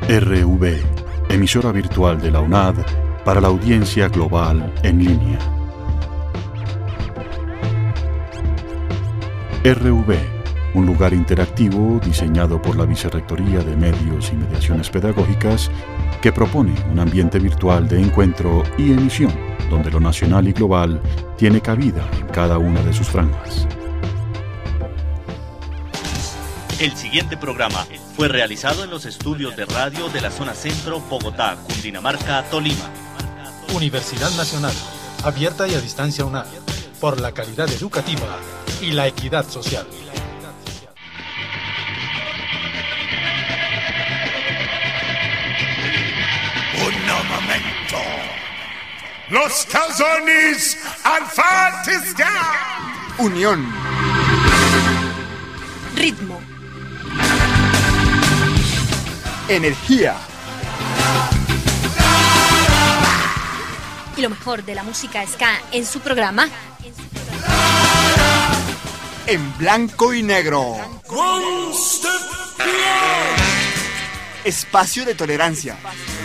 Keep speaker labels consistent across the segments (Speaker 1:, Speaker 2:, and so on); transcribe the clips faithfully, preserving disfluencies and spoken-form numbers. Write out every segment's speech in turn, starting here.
Speaker 1: R V, emisora virtual de la UNAD para la audiencia global en línea. R V, un lugar interactivo diseñado por la Vicerrectoría de Medios y Mediaciones Pedagógicas que propone un ambiente virtual de encuentro y emisión donde lo nacional y global tiene cabida en cada una de sus franjas.
Speaker 2: El siguiente programa fue realizado en los estudios de radio de la zona centro, Bogotá, Cundinamarca, Tolima.
Speaker 3: Universidad Nacional, abierta y a distancia UNAD, por la calidad educativa y la equidad social.
Speaker 4: Un momento. Los calzones al fantasía.
Speaker 5: Unión.
Speaker 6: Ritmo.
Speaker 5: Energía.
Speaker 6: Y lo mejor de la música ska en su programa
Speaker 5: En blanco y negro. Espacio de tolerancia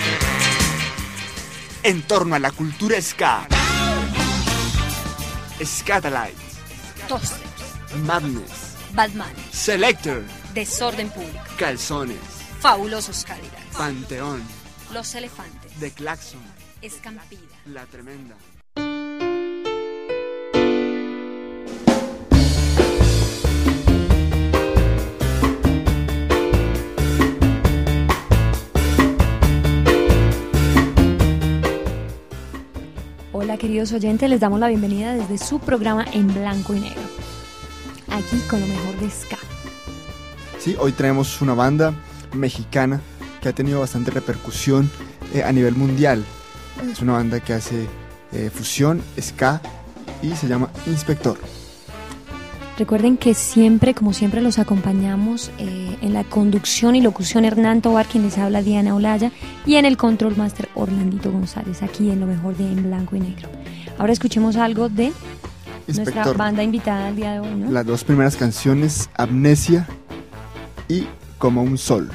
Speaker 5: en torno a la cultura ska. Scatalites,
Speaker 6: Toasters,
Speaker 5: Madness,
Speaker 6: Batman,
Speaker 5: Selector,
Speaker 6: Desorden Público,
Speaker 5: Calzones,
Speaker 6: Fabulosos Cadillacs,
Speaker 5: Panteón,
Speaker 6: Los Elefantes,
Speaker 5: The Claxon,
Speaker 6: Escampida,
Speaker 5: La Tremenda.
Speaker 7: Hola queridos oyentes, les damos la bienvenida desde su programa En Blanco y Negro, aquí con lo mejor de ska.
Speaker 5: Sí, hoy traemos una banda mexicana que ha tenido bastante repercusión eh, a nivel mundial. Es una banda que hace eh, fusión, ska, y se llama Inspector.
Speaker 7: Recuerden que siempre, como siempre, los acompañamos eh, en la conducción y locución Hernán Tobar, quien les habla Diana Olaya, y en el control master Orlandito González, aquí en lo mejor de En Blanco y Negro. Ahora escuchemos algo de
Speaker 5: Inspector.
Speaker 7: Nuestra banda invitada el día de hoy, ¿no?
Speaker 5: Las dos primeras canciones, Amnesia y Como un Sol.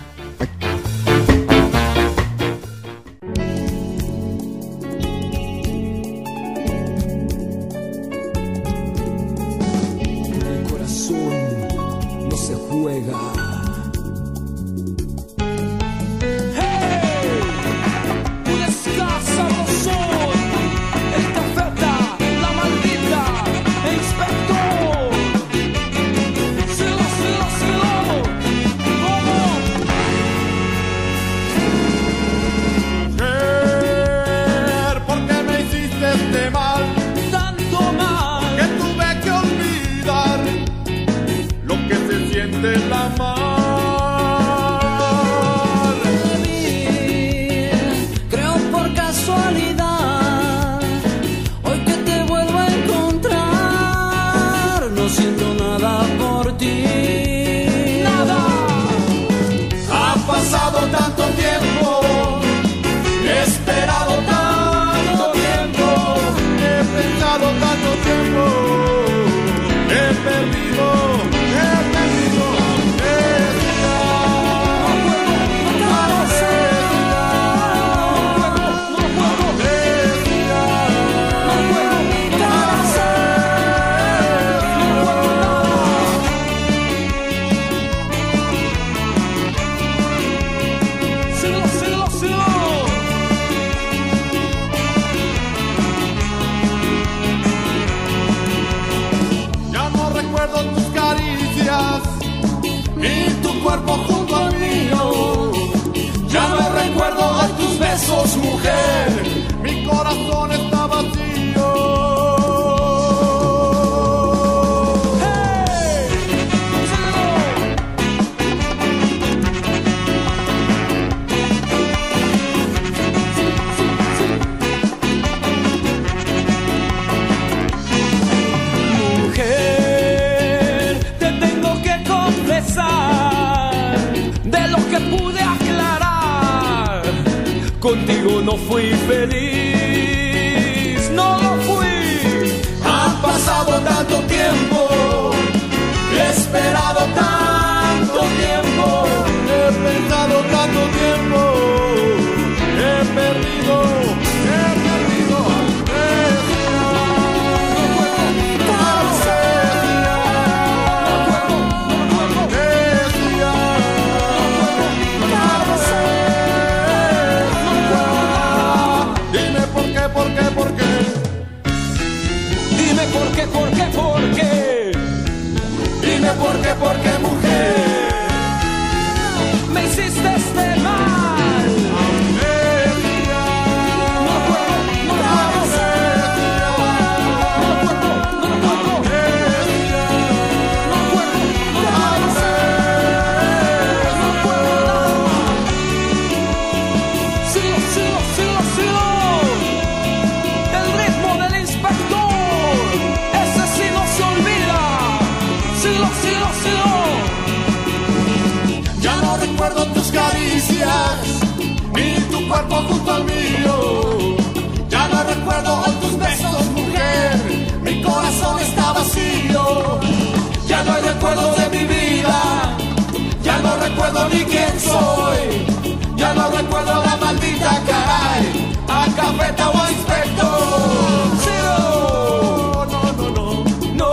Speaker 8: Contigo no fui feliz, no lo fui. Ha pasado tanto tiempo, he esperado tanto tiempo, he pensado tanto tiempo. cuerpo junto al mío. Ya no recuerdo hoy tus besos, mujer, mi corazón está vacío. Ya no hay recuerdo de mi vida, ya no recuerdo ni quién soy. Ya no recuerdo la maldita caray, a Cafeta o a Inspector. Ciro, no, no, no, no.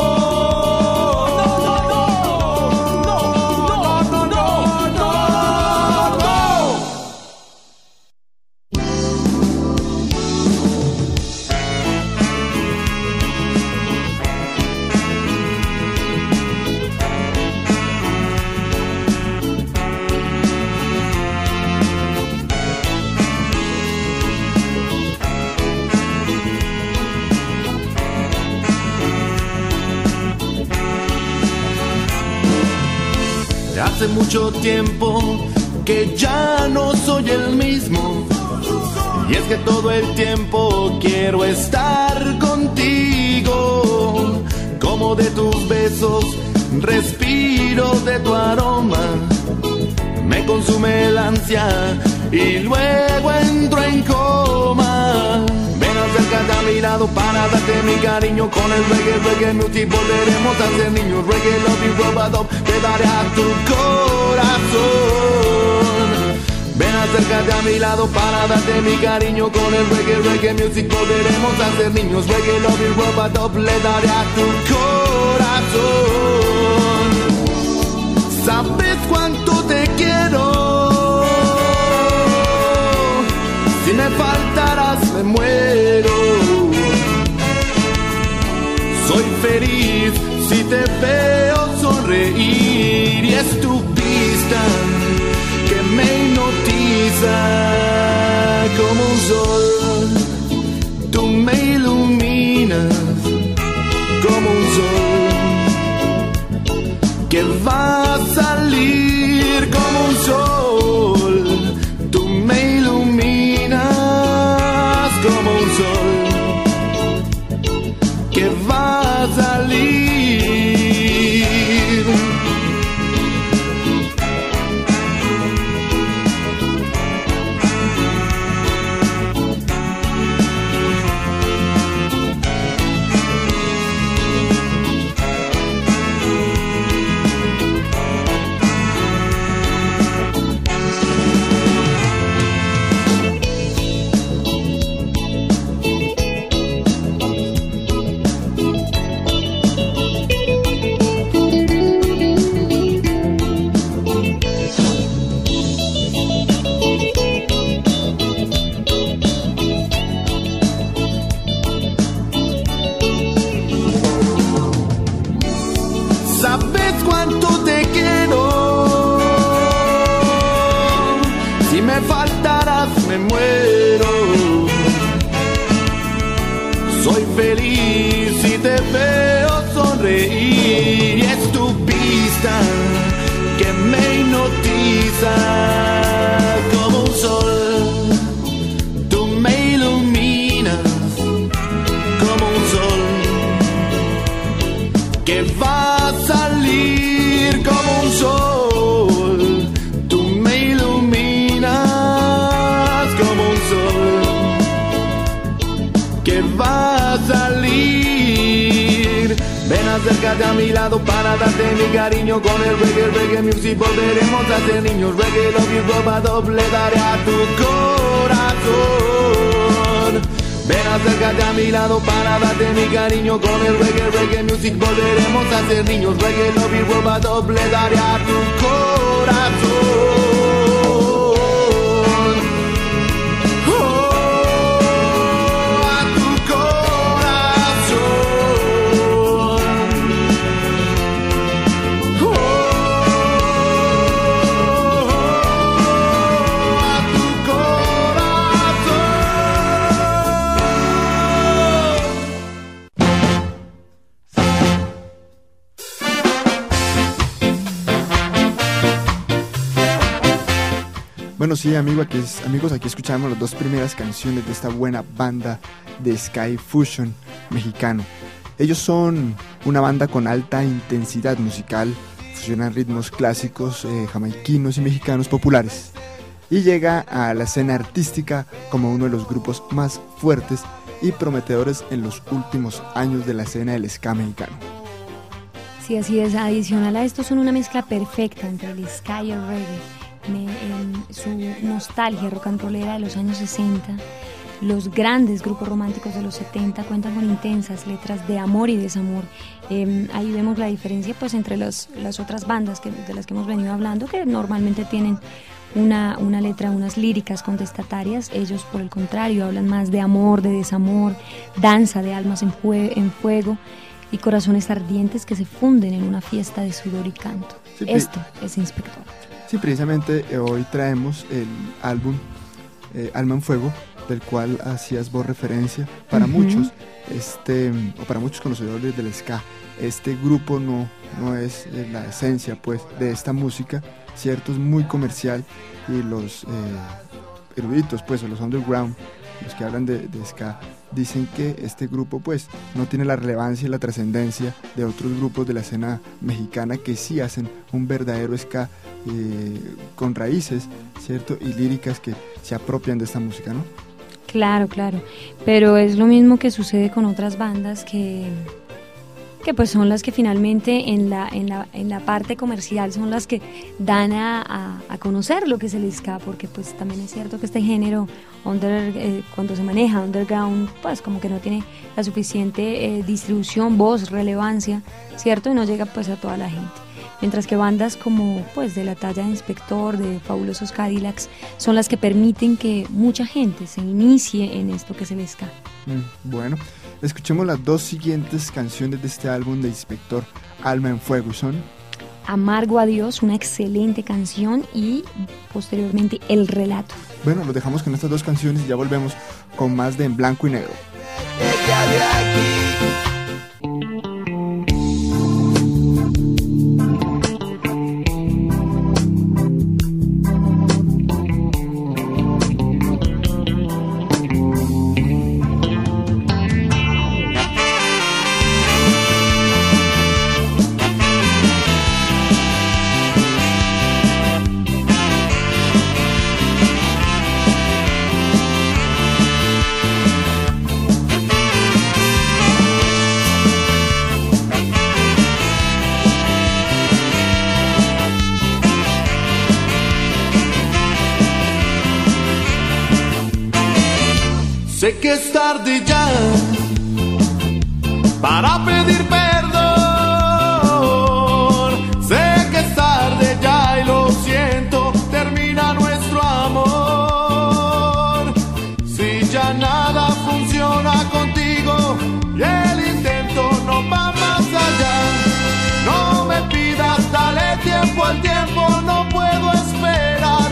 Speaker 8: Hace mucho tiempo que ya no soy el mismo, y es que todo el tiempo quiero estar contigo. Como de tus besos respiro de tu aroma, me consume el ansia y luego entro en coma. Ven, acércate a mi lado para darte mi cariño. Con el reggae, reggae music volveremos a ser niños. Reggae, love y robadop te daré a tu corazón. Ven, acércate a mi lado para darte mi cariño. Con el reggae, reggae music volveremos a ser niños. Reggae, love y robadop le daré a tu corazón. ¿Sabes cuánto te quiero? Si me faltaras me muero. Soy feliz si te veo sonreír, y es tu vista que me hipnotiza como un sol. Tú me iluminas como un sol que va a salir como un sol. Tú me iluminas como un sol que va a salir. Me muero. Soy feliz si te veo sonreír, y es tu vista que me hipnotiza como un sol. Tú me iluminas como un sol que va a salir como un sol. Tú me iluminas como un sol que va a salir. Ven, acércate a mi lado para darte mi cariño. Con el reggae, reggae music volveremos a ser niños. Reggae, love y robadop le daré a tu corazón. Ven, acércate a mi lado para darte mi cariño. Con el reggae, reggae music volveremos a ser niños. Reggae, love y robadop le daré a tu corazón.
Speaker 5: Bueno, sí, amigo, aquí es, amigos, aquí escuchamos las dos primeras canciones de esta buena banda de Sky Fusion mexicano. Ellos son una banda con alta intensidad musical, fusionan ritmos clásicos, eh, jamaiquinos y mexicanos populares. y llega a la escena artística como uno de los grupos más fuertes y prometedores en los últimos años de la escena del ska mexicano.
Speaker 7: Sí, así es. Adicional a esto son una mezcla perfecta entre el ska y el reggae, Me, en su nostalgia rock and rollera de los años sesenta. Los grandes grupos románticos de los setenta cuentan con intensas letras de amor y desamor. Eh, ahí vemos la diferencia pues entre los, las otras bandas que, de las que hemos venido hablando, que normalmente tienen una, una letra, unas líricas contestatarias. Ellos, por el contrario, hablan más de amor, de desamor, danza de almas en, fue, en fuego y corazones ardientes que se funden en una fiesta de sudor y canto. Sí, Esto es Inspector.
Speaker 5: Sí, precisamente eh, hoy traemos el álbum eh, Alma en Fuego, del cual hacías vos referencia. Para uh-huh. muchos, este, o para muchos conocedores del ska, este grupo no, no es eh, la esencia pues de esta música, cierto, es muy comercial, y los eh, eruditos pues, o los underground, los que hablan de, de ska, dicen que este grupo pues no tiene la relevancia y la trascendencia de otros grupos de la escena mexicana que sí hacen un verdadero ska eh, con raíces, cierto, y líricas que se apropian de esta música, ¿no?
Speaker 7: Claro, claro, pero es lo mismo que sucede con otras bandas que, que pues son las que finalmente en la, en la, en la parte comercial son las que dan a, a, a conocer lo que es el ska, porque pues también es cierto que este género under, eh, cuando se maneja underground, pues como que no tiene la suficiente eh, distribución, voz, relevancia, cierto, y no llega pues a toda la gente. Mientras que bandas como pues de la talla de Inspector, de Fabulosos Cadillacs, son las que permiten que mucha gente se inicie en esto que es el ska.
Speaker 5: Mm, bueno, escuchemos las dos siguientes canciones de este álbum de Inspector, Alma en Fuego, y son
Speaker 7: Amargo Adiós, una excelente canción, y posteriormente El Relato.
Speaker 5: Bueno, los dejamos con estas dos canciones y ya volvemos con más de En Blanco y Negro.
Speaker 8: Sé que es tarde ya para pedir perdón. Sé que es tarde ya y lo siento, termina nuestro amor. Si ya nada funciona contigo y el intento no va más allá, no me pidas, dale tiempo al tiempo, no puedo esperar.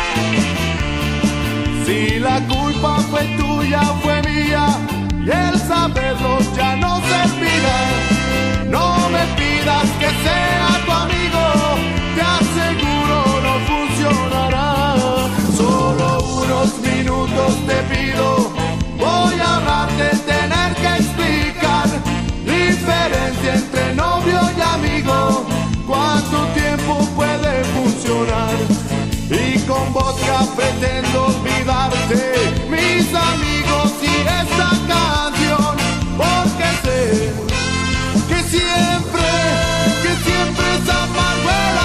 Speaker 8: Si la culpa fue tuya, fue mía, y el saberlo ya no servirá. No me pidas que sea tu amigo, te aseguro no funcionará. Solo unos minutos te pido, voy a ahorrarte tener que explicar diferencia entre novio y amigo, cuánto tiempo puede funcionar. Y con vodka pretendo olvidarte, mis amigos y esta canción, porque sé que siempre, que siempre es amargo el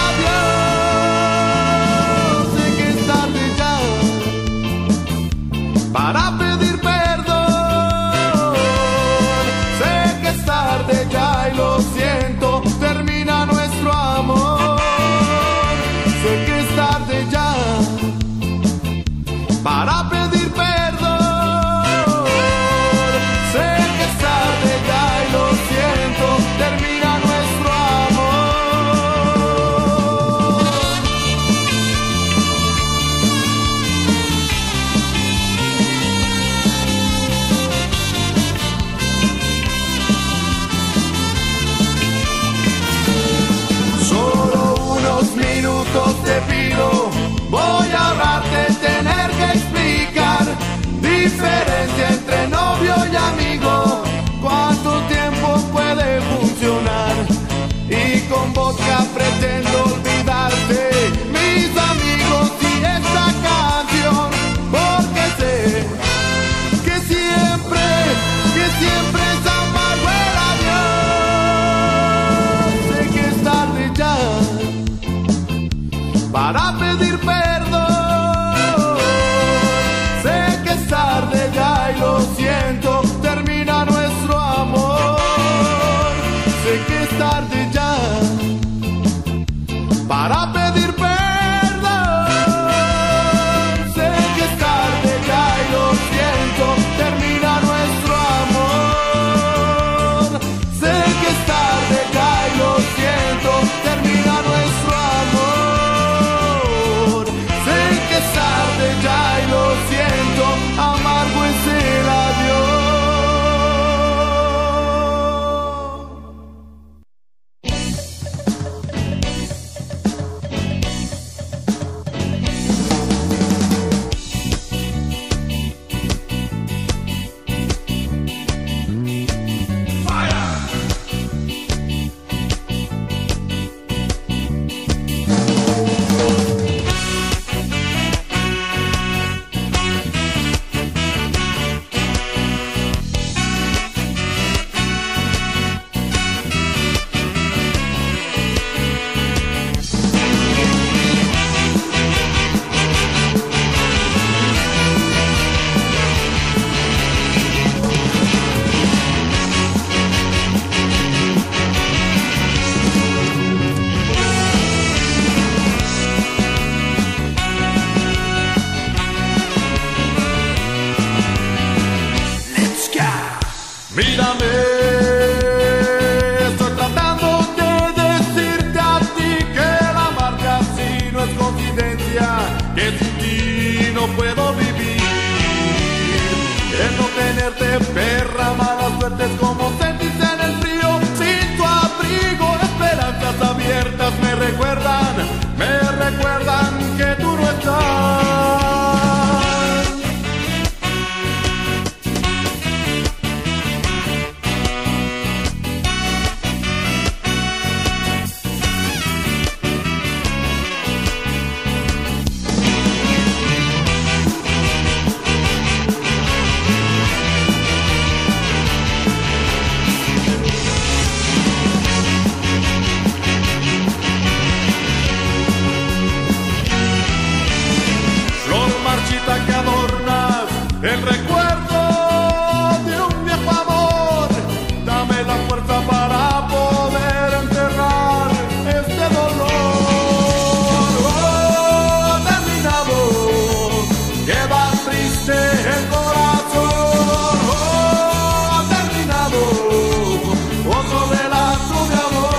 Speaker 8: adiós. Sé que es tarde ya para pedir perdón. Sé que es tarde ya y lo siento, termina nuestro amor. Sé que es tarde ya para pedir perdón. Sé que es tarde ya y lo siento, termina nuestro amor. Solo unos minutos te pido, voy a ahorrarte tener que explicar diferencia entre novio y amigo, cuánto tiempo puede funcionar. Y con vodka pretendo olvidarte, mis amigos y esta casa. para pedir perdón. Sé que es tarde ya y lo siento, termina nuestro amor. Sé que es tarde ya para pedir perdón. Sé que es tarde ya y lo siento, termina nuestro amor. Sé que es tarde ya y lo siento, termina nuestro amor. Sé que es tarde ya y lo siento, amargo es el adiós. Mírame, estoy tratando de decirte a ti que la marca así no es confidencia, que sin ti no puedo vivir. El no tenerte, perra, mala suerte es como sentirse en el frío sin tu abrigo. Esperanzas abiertas me recuerdan, me recuerdan que tú no estás. Que adornas el recuerdo de un viejo amor, dame la fuerza para poder enterrar este dolor. Oh, terminado, queda triste el corazón. Oh, terminado, otro relato de amor.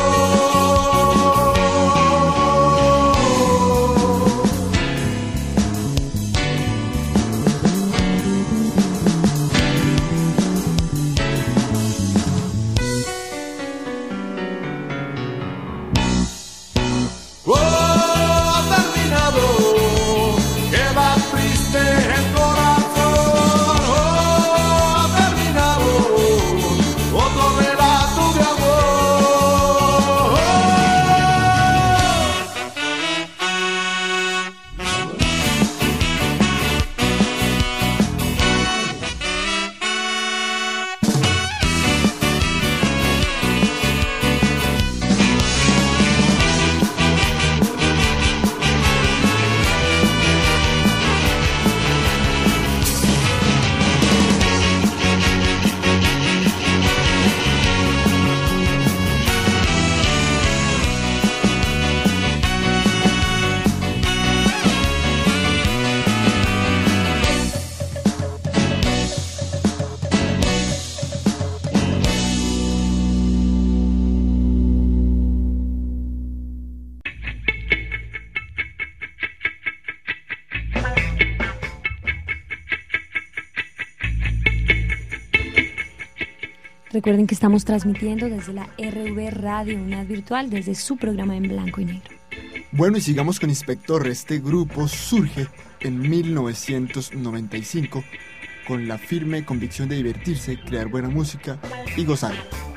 Speaker 7: Recuerden que estamos transmitiendo desde la R V Radio UNAD Virtual, desde su programa en blanco y negro.
Speaker 5: Bueno, y sigamos con Inspector. Este grupo surge en mil novecientos noventa y cinco con la firme convicción de divertirse, crear buena música y gozar.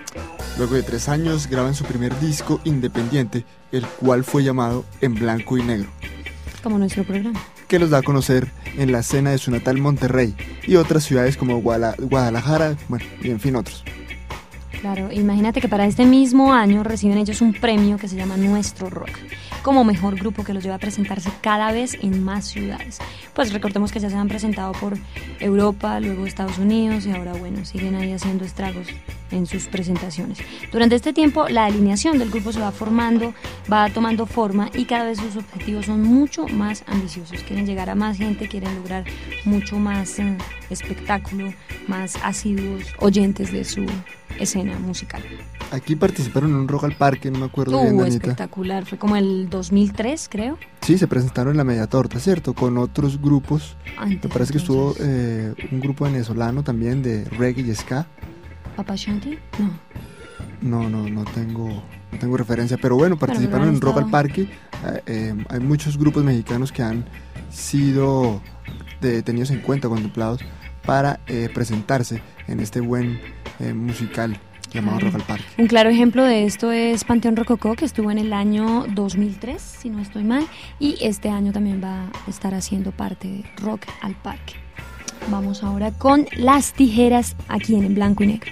Speaker 5: Luego de tres años graban su primer disco independiente, el cual fue llamado En Blanco y Negro.
Speaker 7: Como nuestro programa.
Speaker 5: Que los da a conocer en la escena de su natal Monterrey y otras ciudades como Guadalajara, bueno, y en fin otros.
Speaker 7: Claro, imagínate que para este mismo año reciben ellos un premio que se llama Nuestro Rock. como mejor grupo que los lleva a presentarse cada vez en más ciudades. Pues recordemos que ya se han presentado por Europa, luego Estados Unidos y ahora bueno, siguen ahí haciendo estragos en sus presentaciones. Durante este tiempo la alineación del grupo se va formando, va tomando forma y cada vez sus objetivos son mucho más ambiciosos. Quieren llegar a más gente, quieren lograr mucho más eh, espectáculo, más asiduos oyentes de su escena musical.
Speaker 5: Aquí participaron en un Rock al Parque, no me acuerdo
Speaker 7: Uh,
Speaker 5: bien, Danita.
Speaker 7: espectacular, fue como el dos mil tres, creo.
Speaker 5: Sí, se presentaron en la Media Torta, ¿cierto? Con otros grupos.
Speaker 7: Antes,
Speaker 5: me parece que estuvo eh, un grupo venezolano también de reggae y ska.
Speaker 7: ¿Papa Shanti? No.
Speaker 5: No, no, no tengo, no tengo referencia, pero bueno, participaron
Speaker 7: Bueno,
Speaker 5: en Rock
Speaker 7: estado...
Speaker 5: al Parque. Eh, eh, hay muchos grupos mexicanos que han sido de, tenidos en cuenta, contemplados para eh, presentarse en este buen eh, musical llamado
Speaker 7: Claro.
Speaker 5: Rock al Parque.
Speaker 7: Un claro ejemplo de esto es Panteón Rococó, que estuvo en el año dos mil tres, si no estoy mal, y este año también va a estar haciendo parte de Rock al Parque. Vamos ahora con Las Tijeras, aquí en En Blanco y Negro.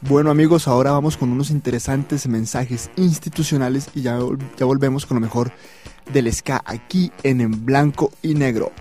Speaker 5: Bueno amigos, ahora vamos con unos interesantes mensajes institucionales y ya, ya volvemos con lo mejor del ska aquí en En Blanco y Negro.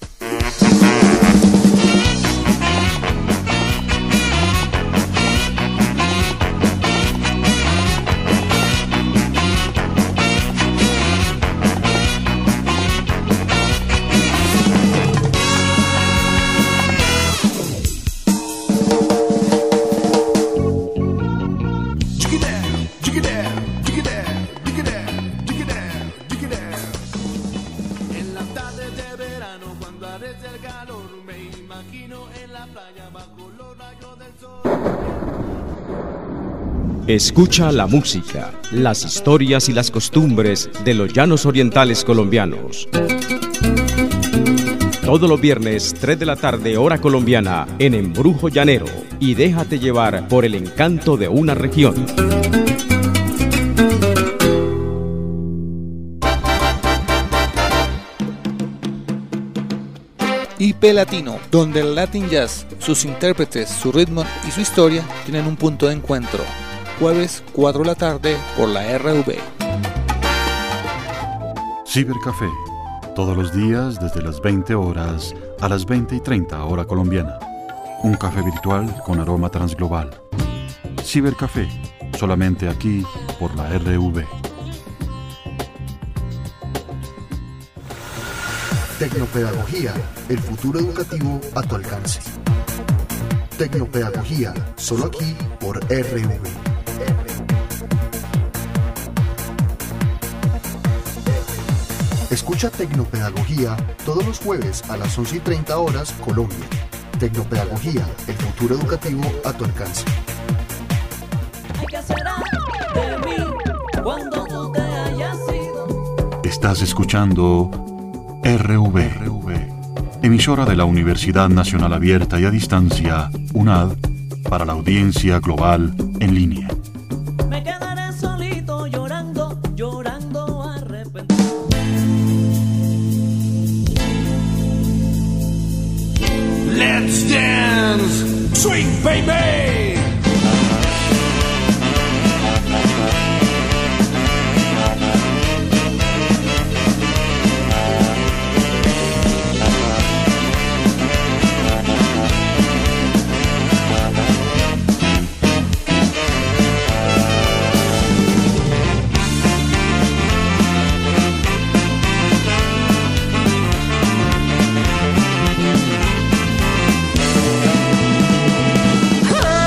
Speaker 9: Escucha la música, las historias y las costumbres de los llanos orientales colombianos. Todos los viernes, tres de la tarde, hora colombiana, en Embrujo Llanero. Y déjate llevar por el encanto de una región.
Speaker 10: I P Latino, donde el Latin Jazz, sus intérpretes, su ritmo y su historia tienen un punto de encuentro. Jueves, cuatro de la tarde, por la R V.
Speaker 1: Cibercafé, todos los días desde las veinte horas a las veinte y treinta hora colombiana. Un café virtual con aroma transglobal. Cibercafé, solamente aquí por la R V.
Speaker 11: Tecnopedagogía, el futuro educativo a tu alcance. Tecnopedagogía, solo aquí por R V. Escucha Tecnopedagogía todos los jueves a las once y treinta horas Colombia. Tecnopedagogía, el futuro educativo a tu alcance.
Speaker 1: Estás escuchando R V, R V, emisora de la Universidad Nacional Abierta y a Distancia, UNAD, para la audiencia global en línea.
Speaker 8: Me quedaré solito llorando, llorando arrepentido.
Speaker 4: Let's dance, swing baby.
Speaker 8: Hey!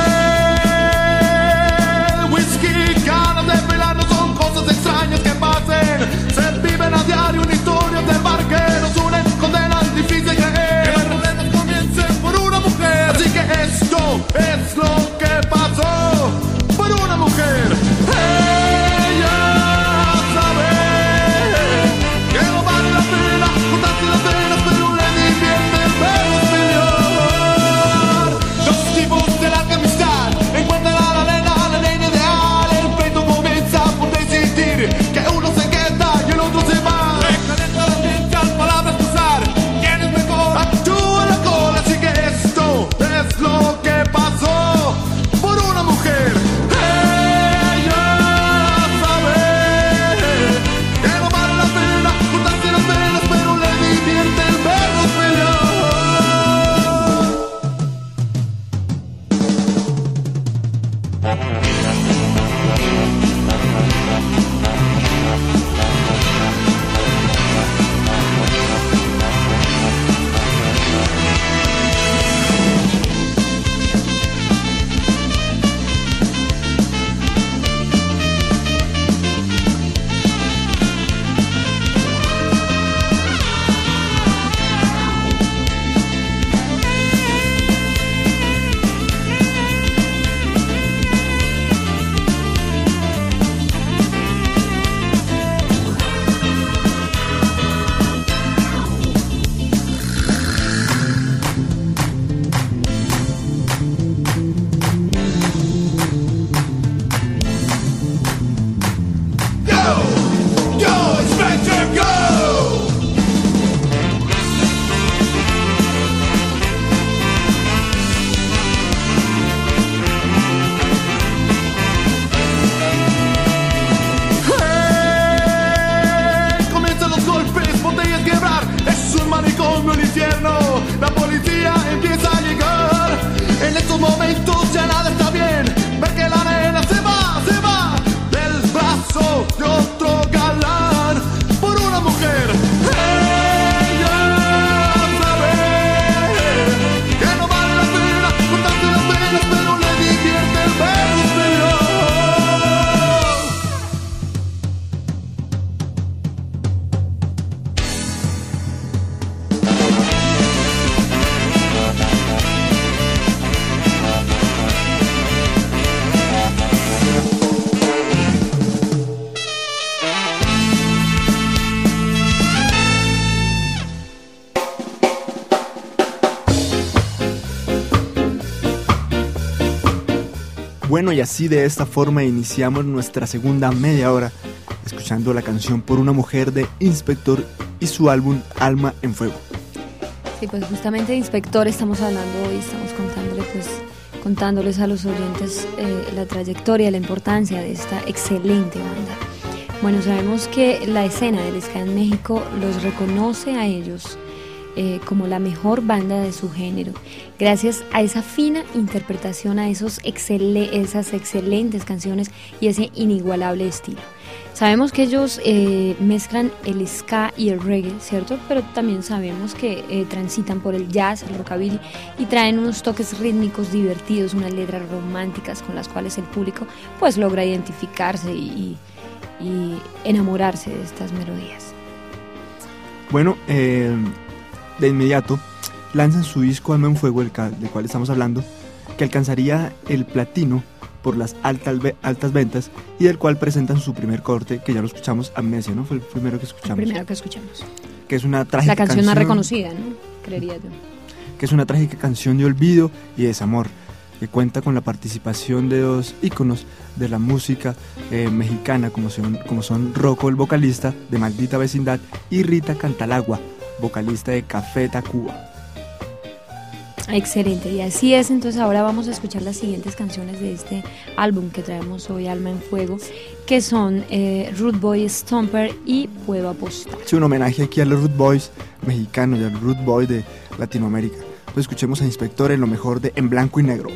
Speaker 5: Bueno, y así de esta forma iniciamos nuestra segunda media hora escuchando la canción Por una mujer de Inspector y su álbum Alma en Fuego.
Speaker 7: Sí, pues justamente de Inspector estamos hablando hoy, estamos contándole, pues, contándoles a los oyentes eh, la trayectoria, la importancia de esta excelente banda. Bueno, sabemos que la escena del ska en México los reconoce a ellos Eh, como la mejor banda de su género, gracias a esa fina interpretación, a esos excel- esas excelentes canciones y ese inigualable estilo. Sabemos que ellos eh, mezclan el ska y el reggae, ¿cierto? Pero también sabemos que eh, transitan por el jazz, el rockabilly y traen unos toques rítmicos divertidos, unas letras románticas con las cuales el público pues logra identificarse y, y enamorarse de estas melodías.
Speaker 5: Bueno, eh... de inmediato lanzan su disco Alma en Fuego, del cual estamos hablando, que alcanzaría el platino por las altas, altas ventas y del cual presentan su primer corte, que ya lo escuchamos, Amnesia, ¿no? Fue el primero que escuchamos.
Speaker 7: El primero que escuchamos.
Speaker 5: Que es una trágica
Speaker 7: La canción,
Speaker 5: canción
Speaker 7: más reconocida, ¿no? Creería yo.
Speaker 5: Que es una trágica canción de olvido y desamor, que cuenta con la participación de dos íconos de la música eh, mexicana, como son, como son Rocco, el vocalista de Maldita Vecindad, y Rita Cantalagua, vocalista de Café Tacuba.
Speaker 7: Excelente, y así es. Entonces ahora vamos a escuchar las siguientes canciones de este álbum que traemos hoy, Alma en Fuego, que son eh, Rude Boy Stomper y Puedo Apostar.
Speaker 5: Es un homenaje aquí a los Rude Boys mexicanos y a los Rude Boys de Latinoamérica. Pues escuchemos a Inspector en lo mejor de En Blanco y Negro.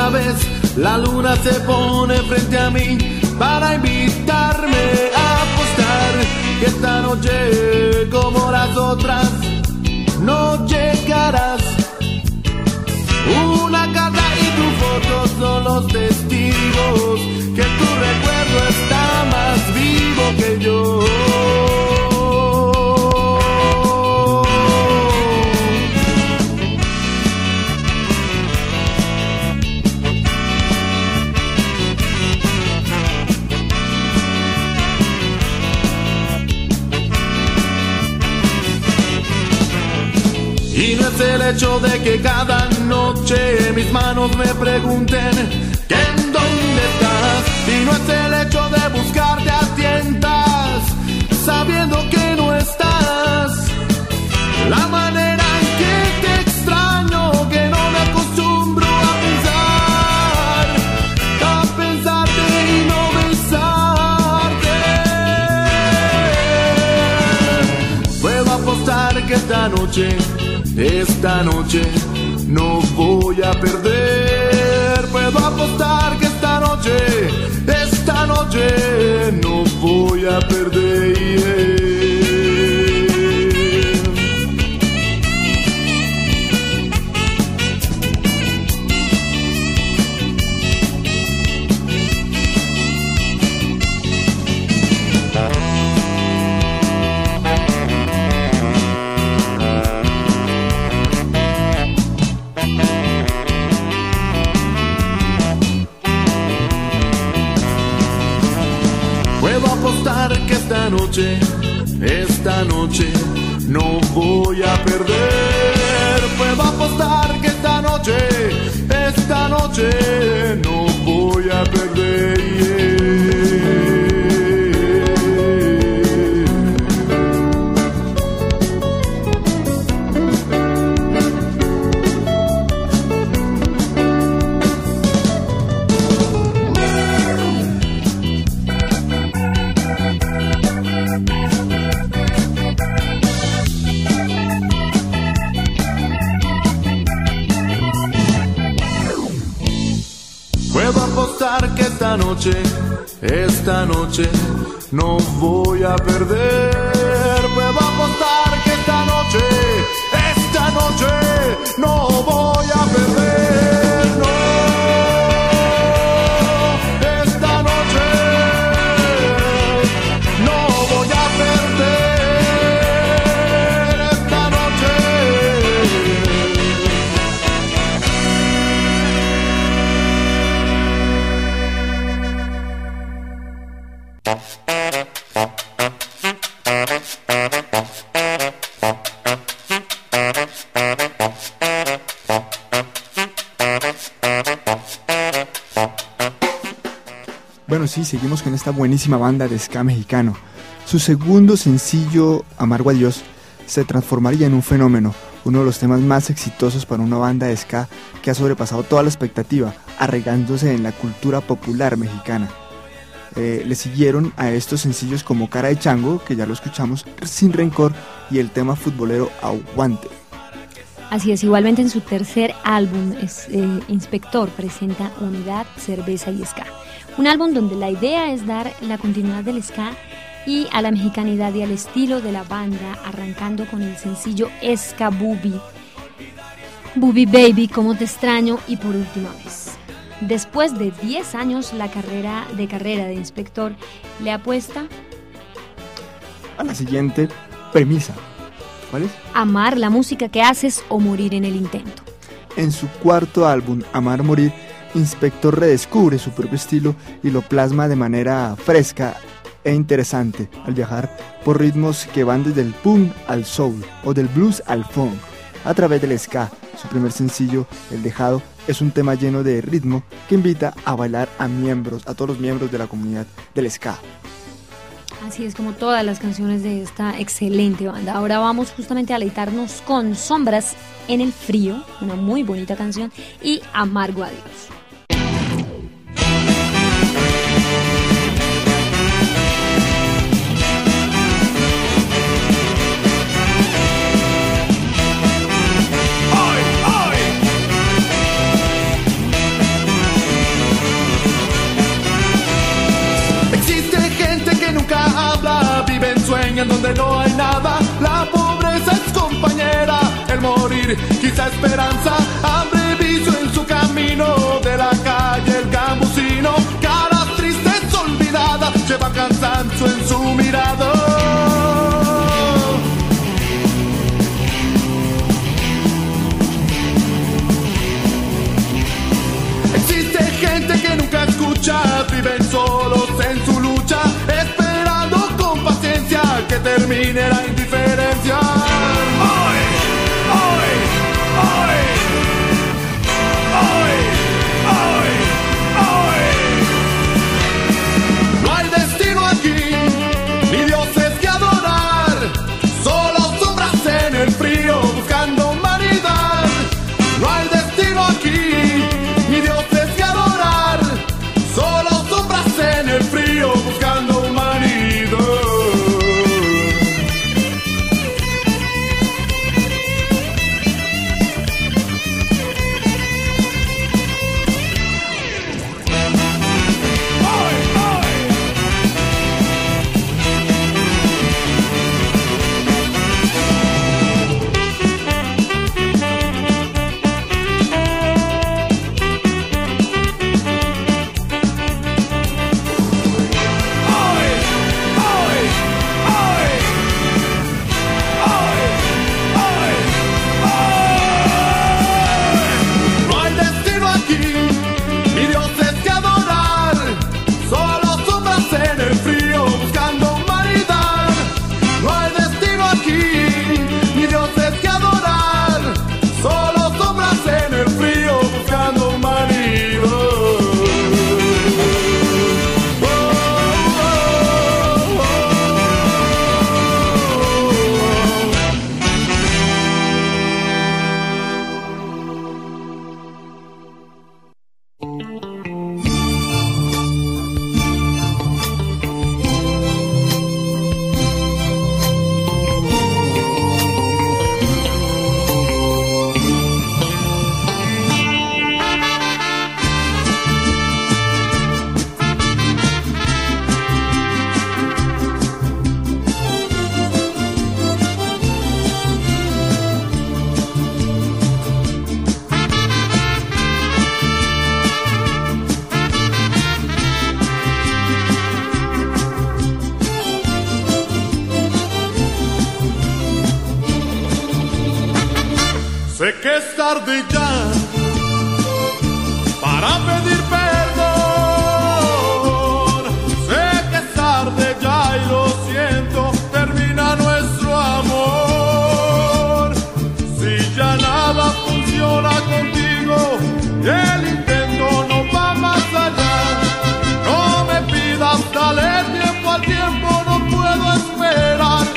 Speaker 8: Una vez la luna se pone frente a mí para invitarme a apostar que esta noche, como las otras, no llegarás. Una carta y tu foto son los testigos que tu recuerdo está más vivo que yo. Y no es el hecho de que cada noche mis manos me pregunten que en dónde estás. Y no es el hecho de buscarte a tientas sabiendo que no estás. La manera en que te extraño, que no me acostumbro a pensar, a pensarte y no besarte. Puedo apostar que esta noche Esta noche no voy a perder. Puedo apostar que esta noche, esta noche no voy a perder. Que esta noche, esta noche no voy a perder. Puedo apostar que esta noche, esta noche no voy a perder. Que esta noche, esta noche no voy a perder. Puedo apostar que esta noche, esta noche no voy a perder. No, esta noche no voy a perder. Esta noche.
Speaker 5: Bueno, sí, seguimos con esta buenísima banda de ska mexicano. Su segundo sencillo, Amargo Adiós, se transformaría en un fenómeno, uno de los temas más exitosos para una banda de ska que ha sobrepasado toda la expectativa, arraigándose en la cultura popular mexicana. Eh, le siguieron a estos sencillos como Cara de Chango, que ya lo escuchamos, Sin Rencor, y el tema futbolero Aguante.
Speaker 7: Así es, igualmente en su tercer álbum, es, eh, Inspector presenta Unidad, Cerveza y Ska. Un álbum donde la idea es dar la continuidad del ska y a la mexicanidad y al estilo de la banda, arrancando con el sencillo Ska Bubi, Bubi Baby, Cómo te extraño y Por última vez. Después de diez años, la carrera de carrera de Inspector le apuesta
Speaker 5: a la siguiente premisa. ¿Cuál es?
Speaker 7: Amar la música que haces o morir en el intento.
Speaker 5: En su cuarto álbum, Amar Morir, Inspector redescubre su propio estilo y lo plasma de manera fresca e interesante al viajar por ritmos que van desde el punk al soul o del blues al funk a través del ska. Su primer sencillo, El Dejado, es un tema lleno de ritmo que invita a bailar a miembros, a todos los miembros de la comunidad del ska.
Speaker 7: Así es como todas las canciones de esta excelente banda. Ahora vamos justamente a aleitarnos con Sombras en el Frío, una muy bonita canción, y Amargo Adiós.
Speaker 8: en donde no hay nada. La pobreza es compañera, el morir quizá esperanza. Hambre vicio en su camino, de la calle el campesino. Caras tristes olvidadas, lleva cansancio en su mirada. Existe gente que nunca escucha, viven solos en su lucha, esperando con paciencia que termine la indiferencia. ¡Hoy! ¡Hoy! ¡Hoy! ¡Hoy! ¡Hoy! ¡Hoy! No hay destino aquí, ni dioses que adorar, solo sombras en el frío buscando humanidad. No hay destino aquí, ni dioses que adorar, solo sombras en el frío buscando humanidad. Sé que es tarde ya para pedir perdón. Sé que es tarde ya y lo siento, termina nuestro amor. Si ya nada funciona contigo y el intento no va más allá, no me pidas, dale tiempo al tiempo, no puedo esperar.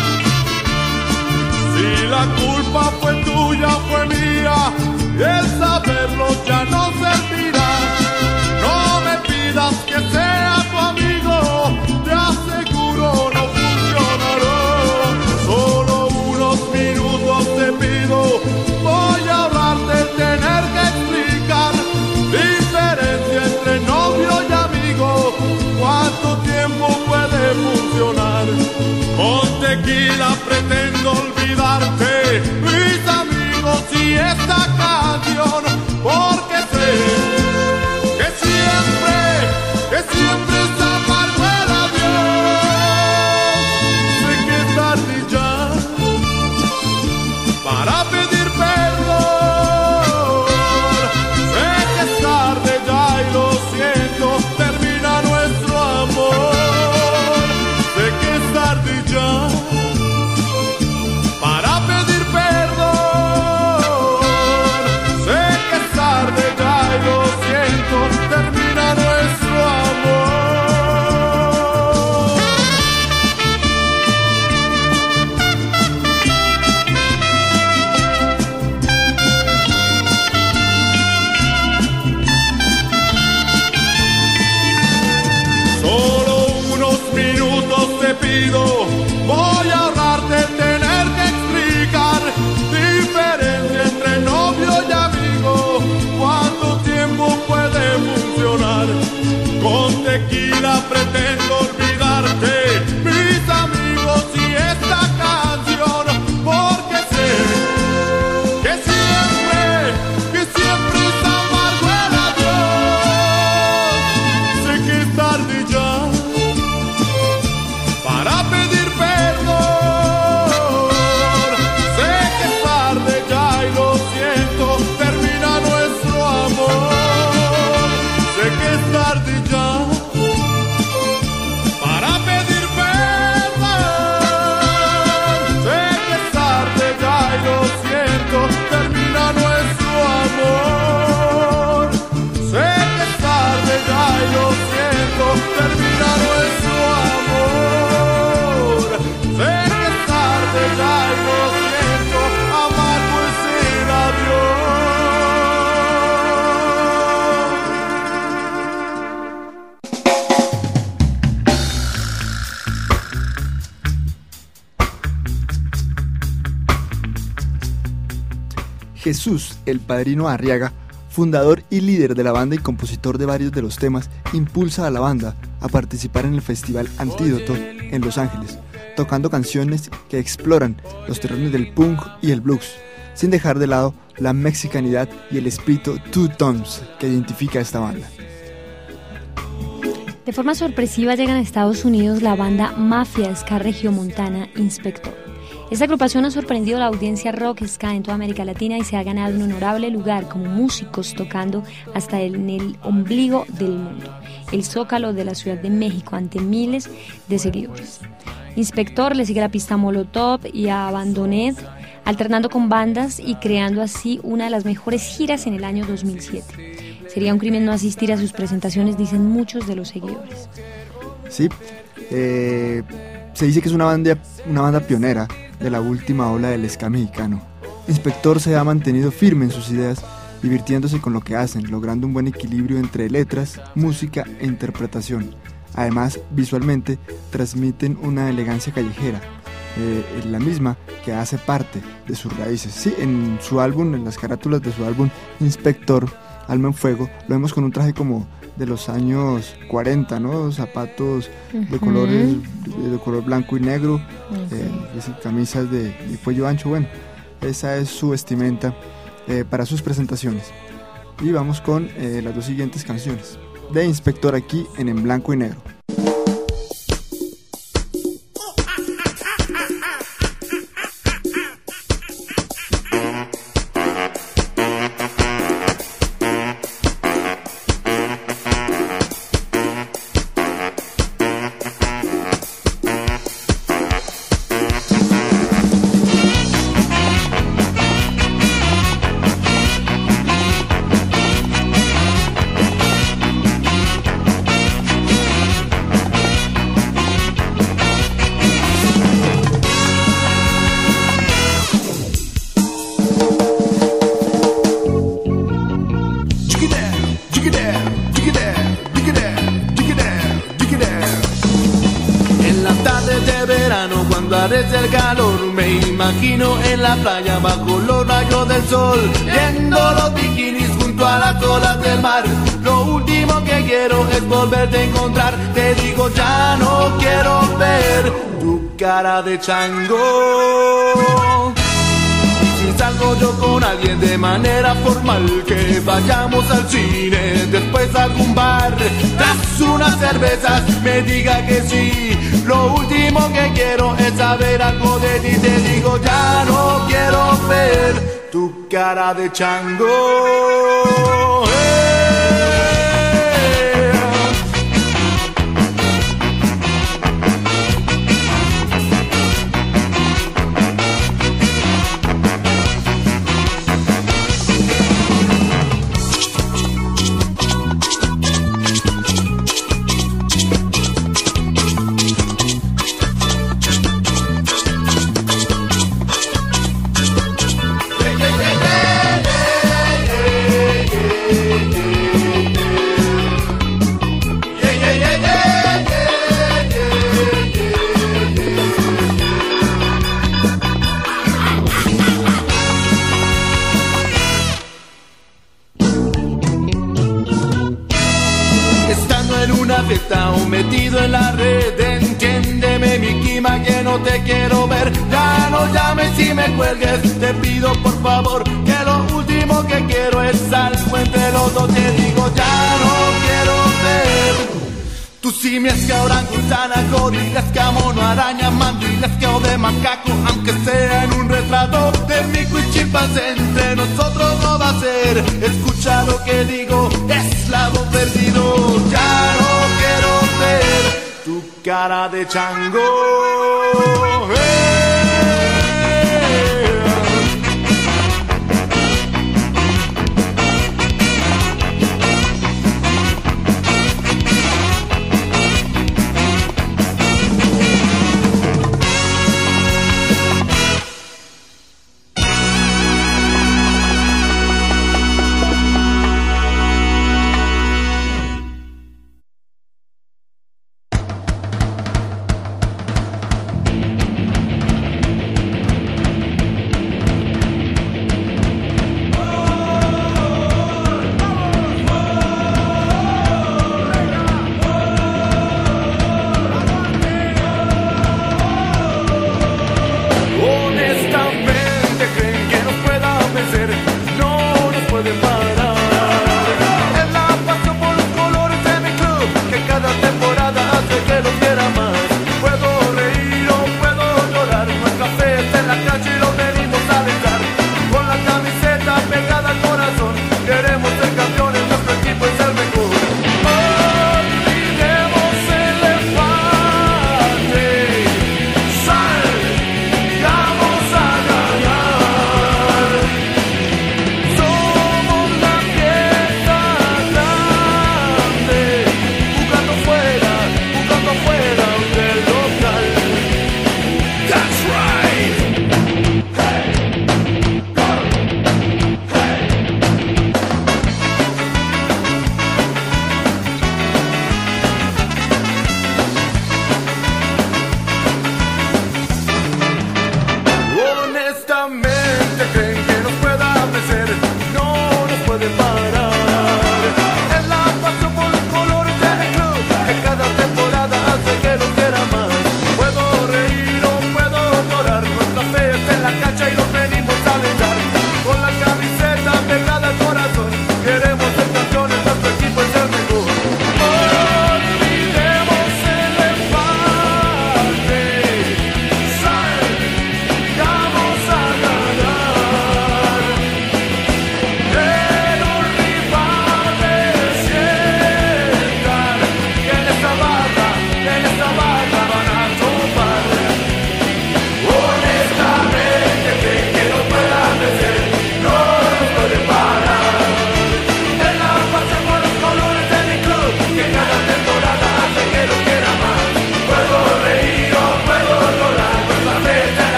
Speaker 8: Si la culpa fue tuya, fue mía, y el saberlo ya no servirá. No me pidas que sea tu amigo, te aseguro no funcionará. Solo unos minutos te pido, voy a ahorrarte el tener que explicar. Diferencia entre novio y amigo, ¿cuánto tiempo puede funcionar? Con tequila pretendo olvidarte, mis amigos, y esta canción, porque sé que siempre, que siempre es amargo el adiós. Sé que es tarde ya para pedir perdón. Sé que es tarde ya y lo siento, termina nuestro amor. Sé que es tarde ya para pedir perdón. Sé que es tarde ya y lo siento, termina nuestro amor. Solo unos minutos te pido, voy a ahorrarte el tener que explicar. Diferencia entre novio y amigo, ¿cuánto tiempo puede funcionar? Con tequila pretendo olvidarte, mis amigos, y
Speaker 5: Jesús El Padrino Arriaga, fundador y líder de la banda y compositor de varios de los temas, impulsa a la banda a participar en el Festival Antídoto en Los Ángeles, tocando canciones que exploran los terrenos del punk y el blues, sin dejar de lado la mexicanidad y el espíritu Two Tones que identifica a esta banda.
Speaker 7: De forma sorpresiva llegan a Estados Unidos la banda Mafia Ska Regiomontana Inspector. Esta agrupación ha sorprendido a la audiencia rock ska en toda América Latina y se ha ganado un honorable lugar como músicos tocando hasta en el ombligo del mundo, el Zócalo de la Ciudad de México, ante miles de seguidores. Inspector le sigue la pista a Molotov y a Abandoned, alternando con bandas y creando así una de las mejores giras en el año dos mil siete. Sería un crimen no asistir a sus presentaciones, dicen muchos de los seguidores.
Speaker 5: Sí, eh, se dice que es una banda, una banda pionera de la última ola del ska mexicano. Inspector se ha mantenido firme en sus ideas, divirtiéndose con lo que hacen, logrando un buen equilibrio entre letras, música e interpretación. Además, visualmente transmiten una elegancia callejera, eh, la misma que hace parte de sus raíces. Sí, en su álbum, en las carátulas de su álbum Inspector, Alma en Fuego, lo vemos con un traje como de los años cuarenta, ¿no? Zapatos uh-huh. de colores, de color blanco y negro, uh-huh. eh, camisas de, de cuello ancho. Bueno, esa es su vestimenta eh, para sus presentaciones. Y vamos con eh, las dos siguientes canciones de Inspector aquí en En Blanco y Negro.
Speaker 8: El calor, me imagino en la playa bajo los rayos del sol, viendo los bikinis junto a las olas del mar. Lo último que quiero es volverte a encontrar. Te digo, ya no quiero ver tu cara de chango. Si salgo yo con alguien de manera formal, que vayamos al cine, después a algún bar, tras unas cervezas, me diga que sí. Lo último que quiero es saber algo de ti. Te digo, ya no quiero ver tu cara de chango. Fiesta o metido en la red, entiéndeme mi quima que no te quiero ver. Ya no llames y me cuelgues, te pido por favor, que lo último que quiero es algo entre los dos. Te digo, ya no quiero ver tu simiesca, orangutana, gorilasca, mono, araña, mandilasca o de macaco. Aunque sea en un retrato de mico y chimpancé, entre nosotros no va a ser. Escucha lo que digo, esclavo perdido. Ya no quiero ver tu cara de chango. ¡Hey!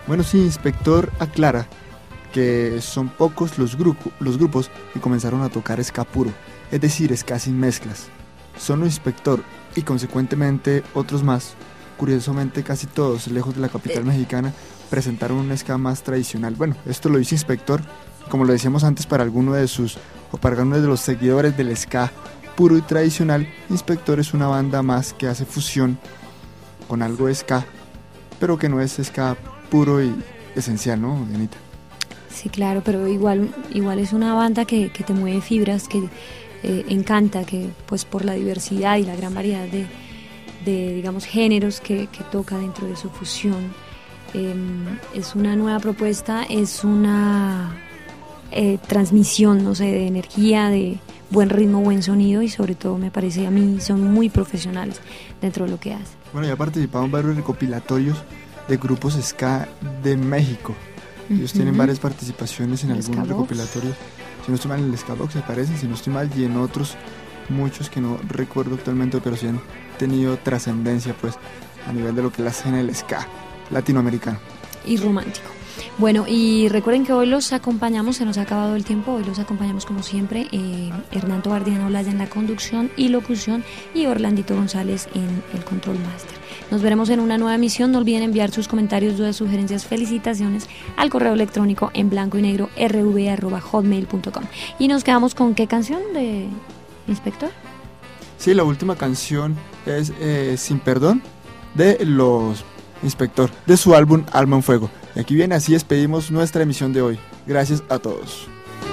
Speaker 5: Bueno, sí, Inspector aclara que son pocos los, grupo, los grupos que comenzaron a tocar ska puro, es decir, ska sin mezclas. Solo Inspector y consecuentemente otros más, curiosamente casi todos, lejos de la capital mexicana, presentaron un ska más tradicional. Bueno, esto lo dice Inspector, como lo decíamos antes, para alguno de sus o para algunos de los seguidores del ska puro y tradicional, Inspector es una banda más que hace fusión con algo de ska, pero que no es ska puro y esencial, ¿no, Dianita?
Speaker 7: Sí, claro, pero igual, igual es una banda que, que te mueve fibras, que eh, encanta, que pues por la diversidad y la gran variedad de, de digamos, géneros que, que toca dentro de su fusión. Eh, es una nueva propuesta, es una eh, transmisión, no sé, de energía, de buen ritmo, buen sonido y sobre todo me parece a mí son muy profesionales dentro de lo que hacen. Bueno,
Speaker 5: ya participado en varios recopilatorios de grupos ska de México. Ellos uh-huh. tienen varias participaciones en el algunos recopilatorios. Si no estoy mal, en el Ska-Box me parece, si no estoy mal, y en otros muchos que no recuerdo actualmente, pero sí han tenido trascendencia pues a nivel de lo que es la escena del ska latinoamericano.
Speaker 7: Y romántico. Bueno, y recuerden que hoy los acompañamos, se nos ha acabado el tiempo, hoy los acompañamos como siempre, eh, Hernán Tobar, Diana Olaya en la conducción y locución y Orlandito González en el control master. Nos veremos en una nueva emisión, no olviden enviar sus comentarios, dudas, sugerencias, felicitaciones al correo electrónico en blanco y negro r v arroba hotmail punto com. Y nos quedamos con ¿qué canción de Inspector?
Speaker 5: Sí, la última canción es eh, Sin Perdón de los Inspector, de su álbum Alma en Fuego. Y aquí viene, así despedimos nuestra emisión de hoy. Gracias a todos.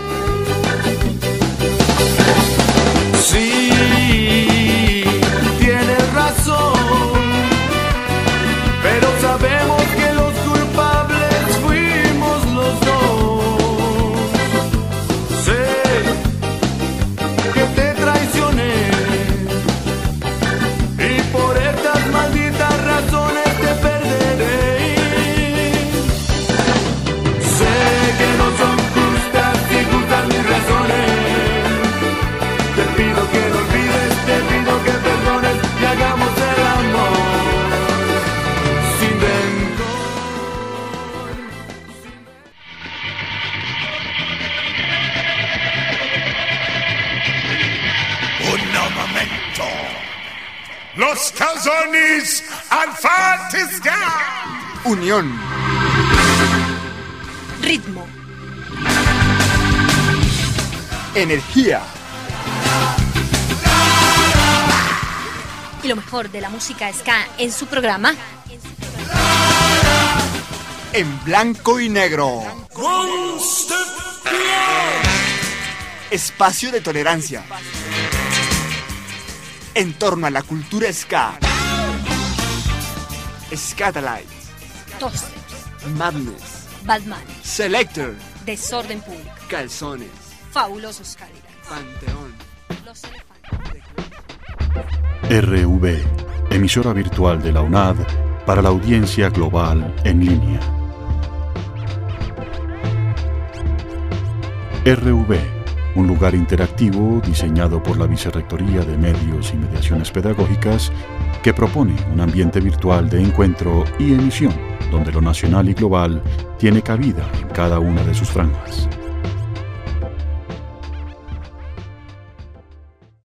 Speaker 8: Sí, tienes razón, pero sabemos que los culpables fuimos los dos. Sé que te traicioné y por estas malditas razones te perderé. Sé que no son justas y justas mis razones. Te pido que no olvides, te pido que perdones y hagamos el amor sin rencor.
Speaker 4: Un momento. Los calzones al Fatisca.
Speaker 5: Unión.
Speaker 6: Ritmo.
Speaker 5: Energía.
Speaker 6: Y lo mejor de la música ska en su programa
Speaker 5: En blanco y negro. Espacio de tolerancia en torno a la cultura ska. Scatalites,
Speaker 6: Toasters,
Speaker 5: Madness,
Speaker 6: Batman,
Speaker 5: Selector,
Speaker 6: Desorden Público,
Speaker 5: Calzones,
Speaker 6: Fabulosos Cadillacs,
Speaker 5: Panteón,
Speaker 6: Los Elefantes.
Speaker 1: R V, emisora virtual de la U N A D para la audiencia global en línea. R V, un lugar interactivo diseñado por la Vicerrectoría de Medios y Mediaciones Pedagógicas que propone un ambiente virtual de encuentro y emisión donde lo nacional y global tiene cabida en cada una de sus franjas.